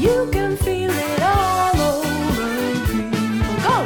You can feel it all over people. Go!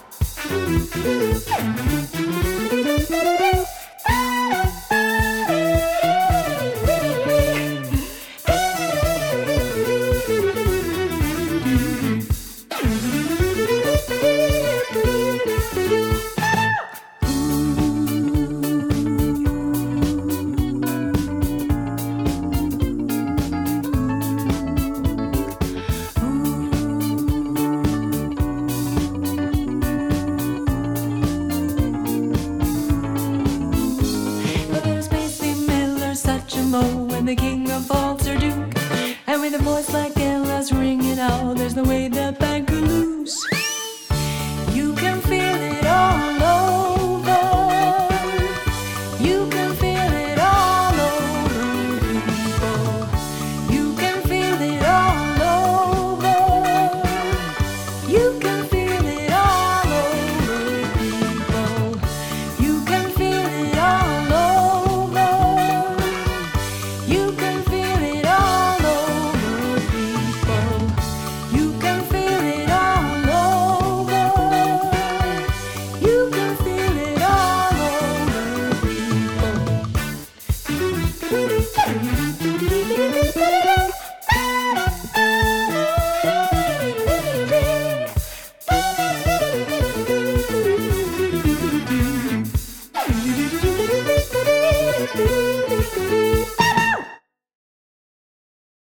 And the king of Waltz or Duke, and with a voice like Ella's ringing out, there's no way that band could lose.